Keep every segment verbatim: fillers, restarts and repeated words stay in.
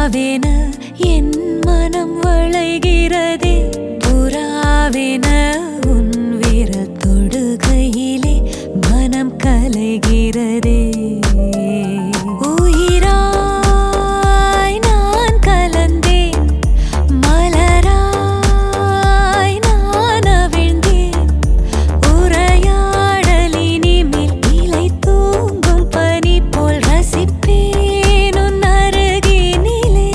நிலாவென என் மனம் வளைகிறதே, புறாவென உன் விரல் தொடுகையிலே மனம் கலைகிறதே. உயிராய் நான் கலந்தேன், மலராய் நான் அவிழ்ந்தேன், உரையாடலினிமேல் இலை தூங்கும் பனி போல் ரசிப்பேன் உன் அருகினிலே.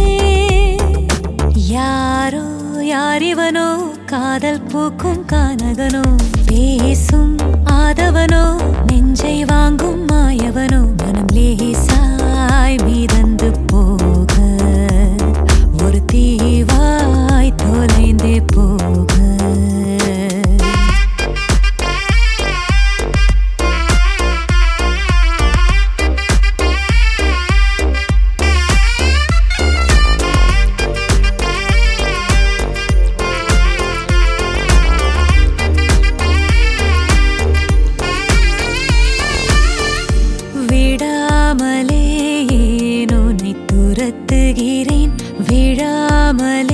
யாரோ யாரிவனோ, காதல் பூக்கும் கானகனோ, பேசும் ஆதவனோ, நெஞ்சை வாங்கும் மாயவனோ, மனம் லேசாய் மீதந்து போக ஒரு தீவாய் தொலைந்தே போக. விடாமலே ஏன் உன்னை துரத்துகிறேன், விழாமலே